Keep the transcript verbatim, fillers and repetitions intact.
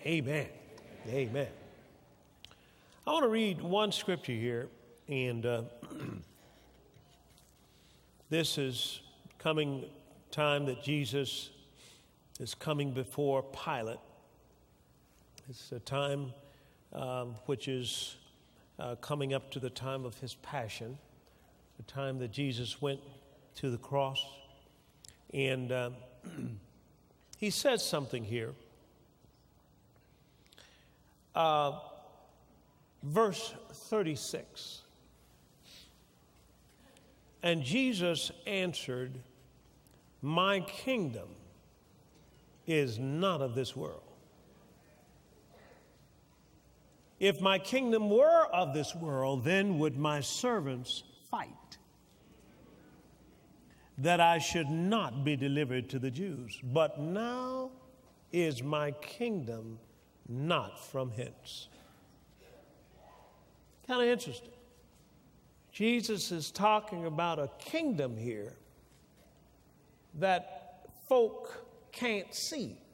Amen. Amen. I want to read one scripture here, and uh, this is coming time that Jesus is coming before Pilate. It's a time um, which is uh, coming up to the time of his passion, the time that Jesus went to the cross. And uh, he says something here. Uh, verse thirty-six. And Jesus answered, "My kingdom is not of this world. If my kingdom were of this world, then would my servants fight, that I should not be delivered to the Jews. But now is my kingdom not from hence." Kind of interesting. Jesus is talking about a kingdom here that folk can't see.